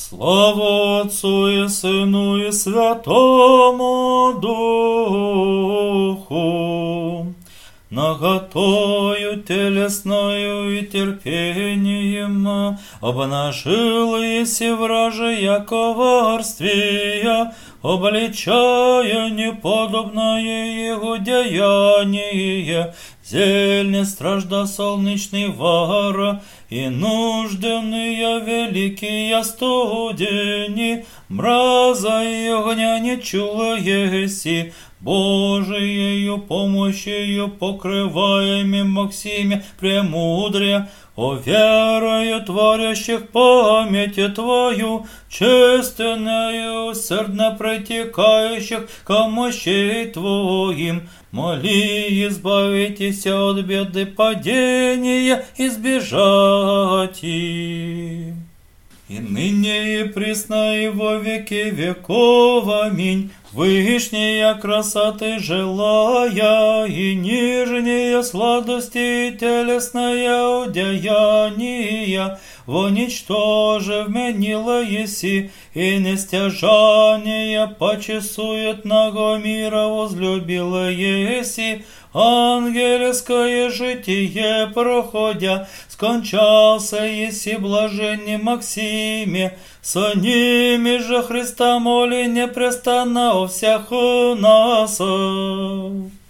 Слава Отцу и Сыну и Святому Духу, наготою телесною и терпением обнажил еси вражия коварствия, обличая неподобное его деяние, зельне стражда солнечный вара, и нужденные великие студени, мраза и огня не чула еси, Божиею помощью покрываеми Максиме премудрия, о верою творящих памяти Твою, честную, усердно протекающих ко мощей Твоим, моли, избавитесь от беды падения, избежать их. И ныне и присно и во веки веков. Аминь. Вышняя красоты желая, и нижняя сладости и телесная одеяния, воничтоже вменила еси, и нестяжание почесуетного мира возлюбила еси, ангельское житие проходя, скончался еси блаженне Максиме, со ними же Христа моли непрестанно о всех нас.